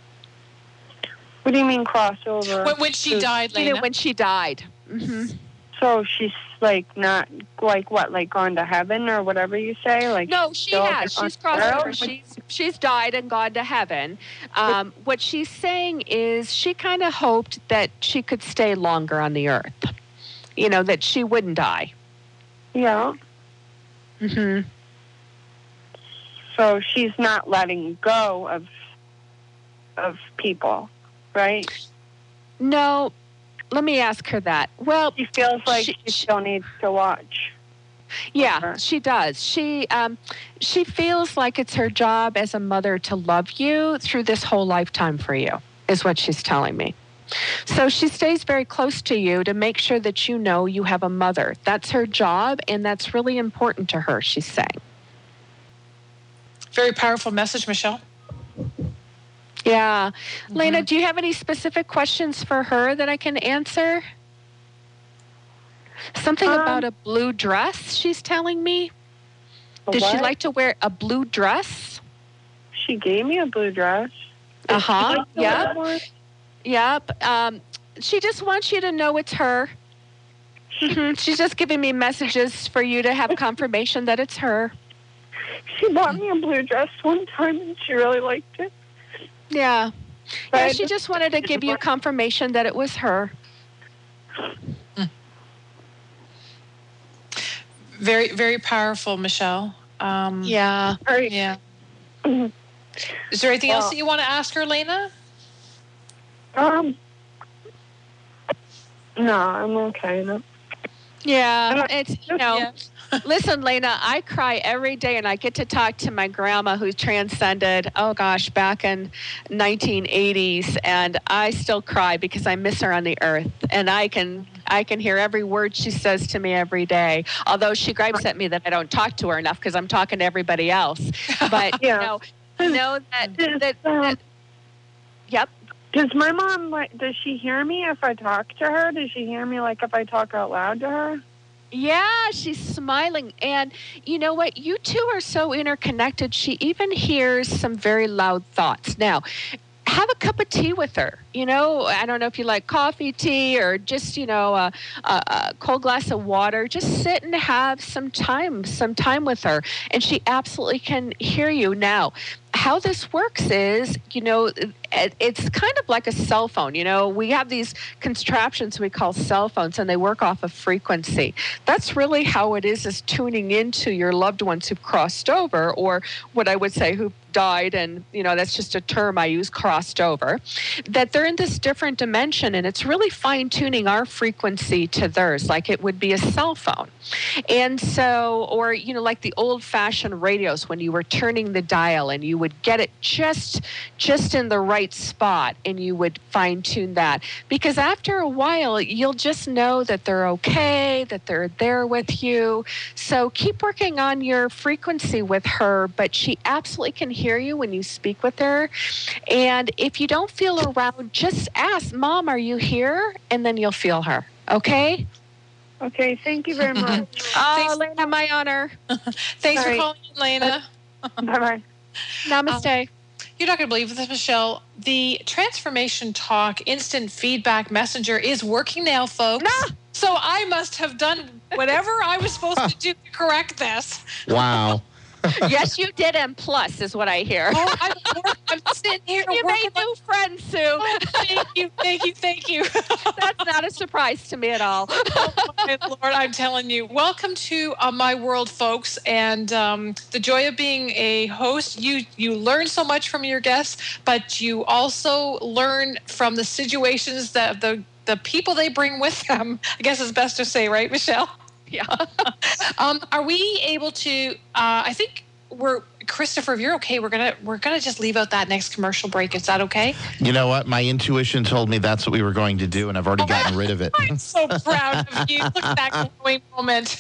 What do you mean crossover? When, when she died, You Lena. know, when she died. Mm-hmm. So she's like not like what, like gone to heaven or whatever you say? Like no, she still has. on She's crossed earth? over. She's she's died and gone to heaven. Um, what she's saying is she kind of hoped that she could stay longer on the earth. You know, that she wouldn't die. Yeah. Mm-hmm. So she's not letting go of of people, right? No. Let me ask her that. Well, she feels like she, she still needs to watch. Yeah, her. she does. She um, she feels like it's her job as a mother to love you through this whole lifetime for you, is what she's telling me. So she stays very close to you to make sure that you know you have a mother. That's her job, and that's really important to her, she's saying. Very powerful message, Michelle. Yeah. Mm-hmm. Lena, do you have any specific questions for her that I can answer? Something Um, about a blue dress, she's telling me. A Did she what? like to wear a blue dress? She gave me a blue dress. Uh-huh. Did she like to Yep. wear one? Yep. Um, she just wants you to know it's her. Mhm. She's just giving me messages for you to have confirmation that it's her. She bought me a blue dress one time and she really liked it. Yeah. But Yeah, I she just- just wanted to give you confirmation that it was her. Very, very powerful, Michelle. Um, Yeah. Yeah. Is there anything else Well- that you want to ask her, Lena? Um, no, I'm okay. No. Yeah, it's, you know, Yeah. listen, Lena, I cry every day, and I get to talk to my grandma who transcended, oh gosh, back in nineteen eighties, and I still cry because I miss her on the earth, and I can I can hear every word she says to me every day, although she gripes at me that I don't talk to her enough because I'm talking to everybody else. But, Yeah. you know, know that, that, Um, that, yep. Does my mom, like, does she hear me if I talk to her? Does she hear me, like, if I talk out loud to her? Yeah, she's smiling. And you know what? You two are so interconnected. She even hears some very loud thoughts. Now, have a cup of tea with her. You know, I don't know if you like coffee, tea, or just, you know, a, a, a cold glass of water. Just sit and have some time, some time with her. And she absolutely can hear you. Now, how this works is, you know, it, it's kind of like a cell phone. You know, we have these contraptions we call cell phones, and they work off of frequency. That's really how it is, is tuning into your loved ones who've crossed over, or what I would say who died, and, you know, that's just a term I use, crossed over, that they're in this different dimension, and it's really fine-tuning our frequency to theirs, like it would be a cell phone. And so, or, you know, like the old-fashioned radios when you were turning the dial and you would get it just just in the right spot, and you would fine-tune that. Because after a while, you'll just know that they're okay, that they're there with you. So keep working on your frequency with her, but she absolutely can hear you when you speak with her. And if you don't feel around, just ask, Mom, are you here? And then you'll feel her, okay? Okay, thank you very much. Oh, Lena, my honor. Thanks Sorry. for calling in, Lena. Bye-bye. Namaste. You're not going to believe this, Michelle. The Transformation Talk Instant Feedback Messenger is working now, folks. No. So I must have done whatever I was supposed to do to correct this. Wow. Yes, you did, and plus is what I hear. Oh, I'm, I'm sitting here You working made new friends, Sue. Oh, thank you, thank you, thank you. That's not a surprise to me at all. Oh, my Lord, I'm telling you. Welcome to uh, my world, folks, and um, the joy of being a host. You you learn so much from your guests, but you also learn from the situations that the the people they bring with them. I guess it's best to say, right, Michelle? Yeah. um, are we able to? Uh, I think we're Christopher. If you're okay, we're gonna we're gonna just leave out that next commercial break. Is that okay? You know what? My intuition told me that's what we were going to do, and I've already gotten rid of it. I'm so proud of you. Look at that glowing moment.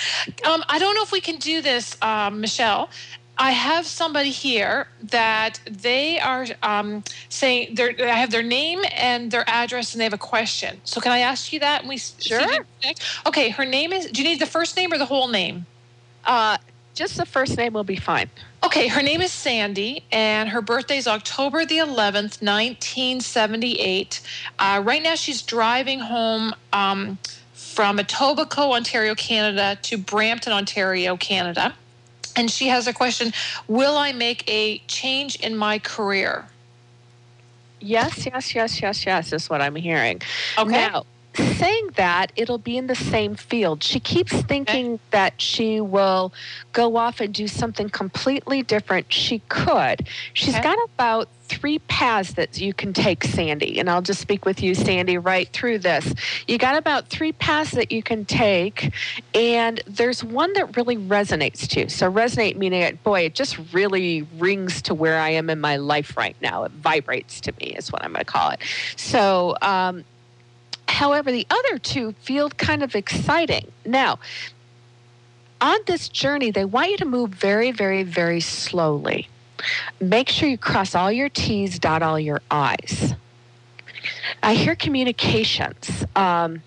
um, I don't know if we can do this, um, Michelle. I have somebody here that they are um, saying they're, I have their name and their address, and they have a question. So can I ask you that? And we Sure. Okay. Her name is. Do you need the first name or the whole name? Uh, just the first name will be fine. Okay, her name is Sandy, and her birthday is October the eleventh, nineteen seventy-eight. Uh, right now, she's driving home um, from Etobicoke, Ontario, Canada to Brampton, Ontario, Canada. And she has a question, will I make a change in my career? Yes, yes, yes, yes, yes is what I'm hearing. Okay. Now, saying that, it'll be in the same field. She keeps thinking okay. that she will go off and do something completely different. She could. She's okay. got about three paths that you can take, Sandy, and I'll just speak with you, Sandy, right through this. You got about three paths that you can take, and there's one that really resonates to you. So resonate meaning, it, boy, it just really rings to where I am in my life right now. It vibrates to me is what I'm going to call it. So, um, however, the other two feel kind of exciting. Now, on this journey, they want you to move very, very, very slowly. Make sure you cross all your T's, dot all your I's. I hear communications. Um,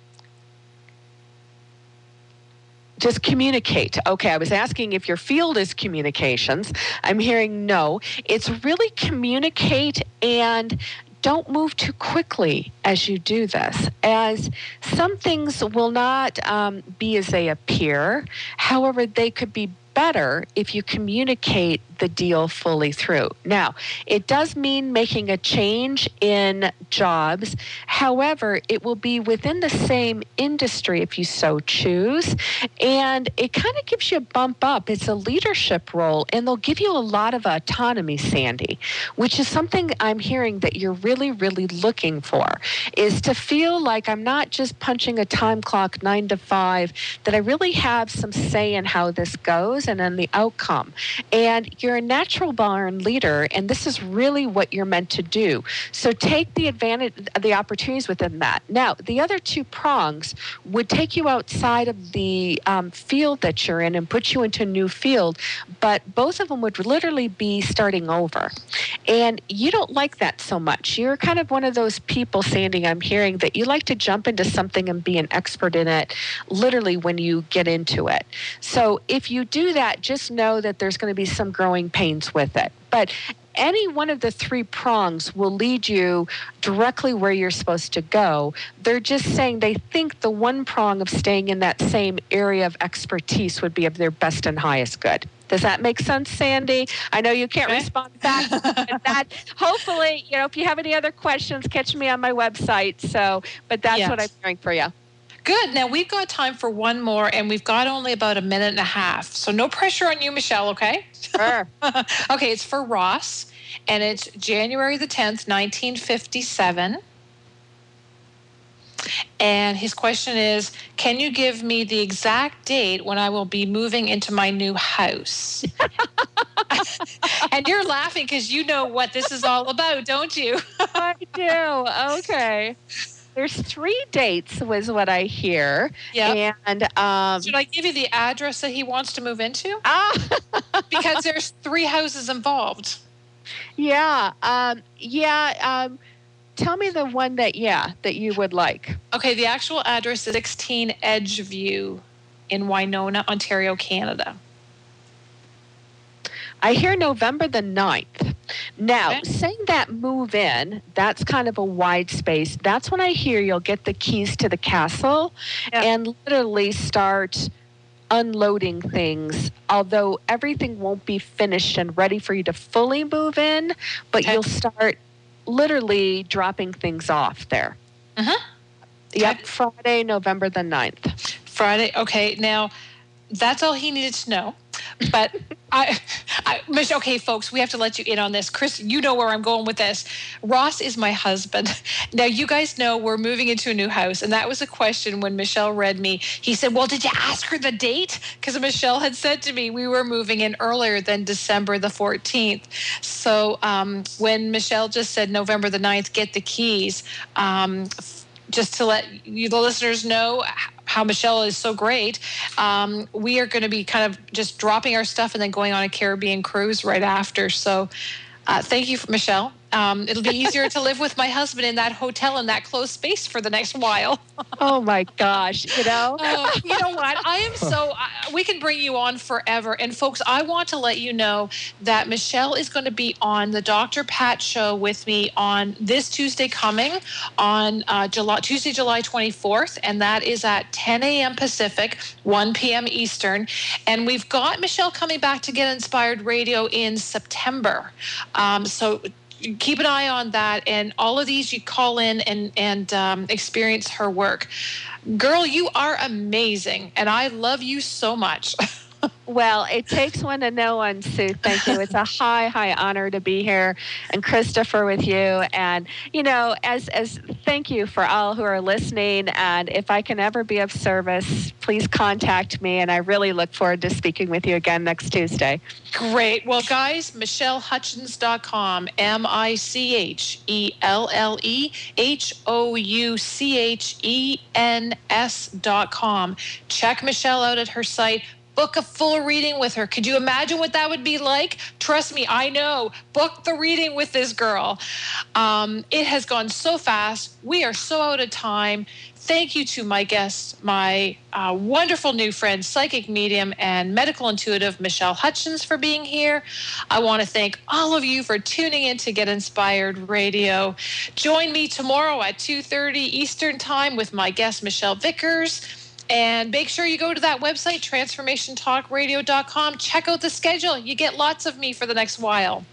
just communicate. Okay, I was asking if your field is communications. I'm hearing no. It's really communicate and don't move too quickly as you do this, as some things will not um, be as they appear. However, they could be better if you communicate the deal fully through. Now, it does mean making a change in jobs. However, it will be within the same industry if you so choose. And it kind of gives you a bump up. It's a leadership role, and they'll give you a lot of autonomy, Sandy, which is something I'm hearing that you're really, really looking for, is to feel like I'm not just punching a time clock nine to five, that I really have some say in how this goes and in the outcome. And you're a natural born leader, and this is really what you're meant to do. So take the advantage, the opportunities within that. Now, the other two prongs would take you outside of the um, field that you're in and put you into a new field, but both of them would literally be starting over. And you don't like that so much. You're kind of one of those people, Sandy, I'm hearing, that you like to jump into something and be an expert in it literally when you get into it. So if you do that, just know that there's going to be some growing pains with it. But any one of the three prongs will lead you directly where you're supposed to go. They're just saying they think the one prong of staying in that same area of expertise would be of their best and highest good. Does that make sense, Sandy? I know you can't okay. respond back to that. Hopefully, you know, if you have any other questions, catch me on my website. So, but that's yes. what I'm hearing for you. Good. Now, we've got time for one more, and we've got only about a minute and a half. So no pressure on you, Michelle, okay? Sure. Okay, it's for Ross, and it's January the tenth, nineteen fifty-seven. And his question is, can you give me the exact date when I will be moving into my new house? And you're laughing because you know what this is all about, don't you? I do. Okay. There's three dates was what I hear. Yeah. And um, should I give you the address that he wants to move into? Ah. Because there's three houses involved. Yeah. Um, yeah. Um, tell me the one that, yeah, that you would like. Okay. The actual address is sixteen Edgeview in Winona, Ontario, Canada. I hear November the ninth. Now, okay. saying that move in, that's kind of a wide space. That's when I hear you'll get the keys to the castle yeah. and literally start unloading things, although everything won't be finished and ready for you to fully move in, but okay. you'll start literally dropping things off there. Uh-huh. Yep, okay. Friday, November the ninth. Friday, okay. Now, that's all he needed to know. But I, I, okay, folks, we have to let you in on this. Chris, you know where I'm going with this. Ross is my husband. Now, you guys know we're moving into a new house, and that was a question when Michelle read me. He said, well, did you ask her the date? Because Michelle had said to me we were moving in earlier than December the fourteenth. So um, when Michelle just said November the ninth, get the keys, um, just to let you, the listeners know how Michelle is so great, um, we are going to be kind of just dropping our stuff and then going on a Caribbean cruise right after. So uh, thank you, Michelle. Um, it'll be easier to live with my husband in that hotel in that closed space for the next while. Oh my gosh, you know? Uh, you know what? I am so, uh, we can bring you on forever. And folks, I want to let you know that Michelle is going to be on the Doctor Pat show with me on this Tuesday coming on uh, July, Tuesday, July twenty-fourth. And that is at ten a.m. Pacific, one p.m. Eastern. And we've got Michelle coming back to Get Inspired Radio in September. Um, so keep an eye on that. And all of these, you call in and, and um, experience her work. Girl, you are amazing. And I love you so much. Well, it takes one to know one, Sue. Thank you. It's a high, high honor to be here, and Christopher with you. And, you know, as as thank you for all who are listening. And if I can ever be of service, please contact me. And I really look forward to speaking with you again next Tuesday. Great. Well, guys, Michelle Hutchins dot com, M I C H E L L E H O U C H E N S dot com. Check Michelle out at her site. Book a full reading with her. Could you imagine what that would be like? Trust me, I know. Book the reading with this girl. Um, it has gone so fast. We are so out of time. Thank you to my guest, my uh, wonderful new friend, psychic medium and medical intuitive, Michelle Hutchins, for being here. I want to thank all of you for tuning in to Get Inspired Radio. Join me tomorrow at two thirty Eastern Time with my guest, Michelle Vickers. And make sure you go to that website, transformation talk radio dot com. Check out the schedule. You get lots of me for the next while.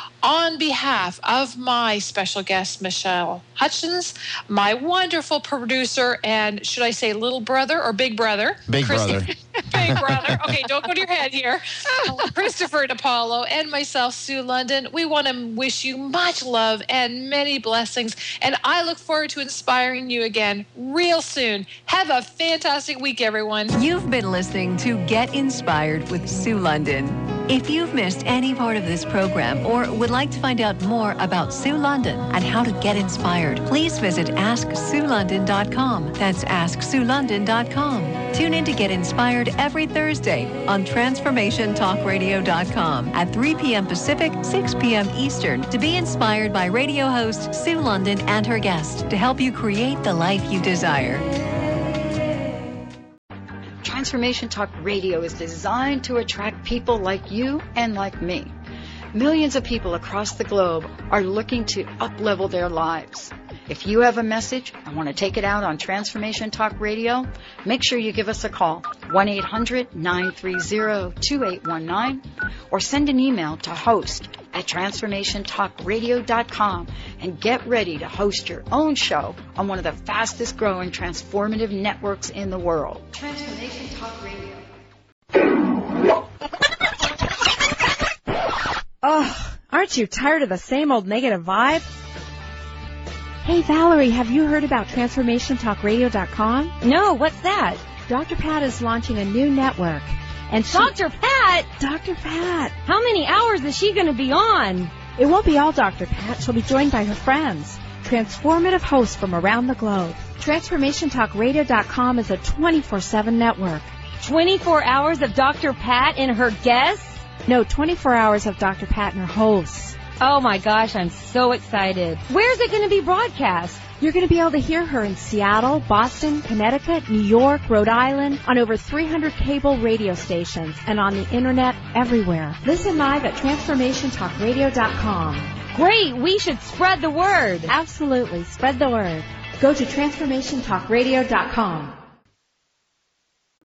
On behalf of my special guest, Michelle Hutchins, my wonderful producer, and should I say little brother or big brother? Big Chris- brother. Big brother. Okay, don't go to your head here. Christopher DiPaolo and myself, Sue London, we want to wish you much love and many blessings. And I look forward to inspiring you again real soon. Have a fantastic week, everyone. You've been listening to Get Inspired with Sue London. If you've missed any part of this program or would like to find out more about Sue London and how to get inspired, please visit ask sue london dot com. That's ask sue london dot com. Tune in to Get Inspired every Thursday on transformation talk radio dot com at three p.m. Pacific, six p.m. Eastern to be inspired by radio host Sue London and her guests to help you create the life you desire. Transformation Talk Radio is designed to attract people like you and like me. Millions of people across the globe are looking to up-level their lives. If you have a message and want to take it out on Transformation Talk Radio, make sure you give us a call, one eight hundred nine three zero two eight one nine, or send an email to host at transformation talk radio dot com and get ready to host your own show on one of the fastest growing transformative networks in the world. Transformation Talk Radio. Oh, aren't you tired of the same old negative vibe? Hey, Valerie, have you heard about transformation talk radio dot com? No, what's that? Doctor Pat is launching a new network. And she... Doctor Pat? Doctor Pat. How many hours is she going to be on? It won't be all Doctor Pat. She'll be joined by her friends, transformative hosts from around the globe. transformation talk radio dot com is a twenty-four seven network. twenty-four hours of Doctor Pat and her guests? No, twenty-four hours of Doctor Pat and her hosts. Oh my gosh, I'm so excited. Where's it going to be broadcast? You're going to be able to hear her in Seattle, Boston, Connecticut, New York, Rhode Island, on over three hundred cable radio stations, and on the internet everywhere. Listen live at transformation talk radio dot com. Great, we should spread the word. Absolutely, spread the word. Go to transformation talk radio dot com.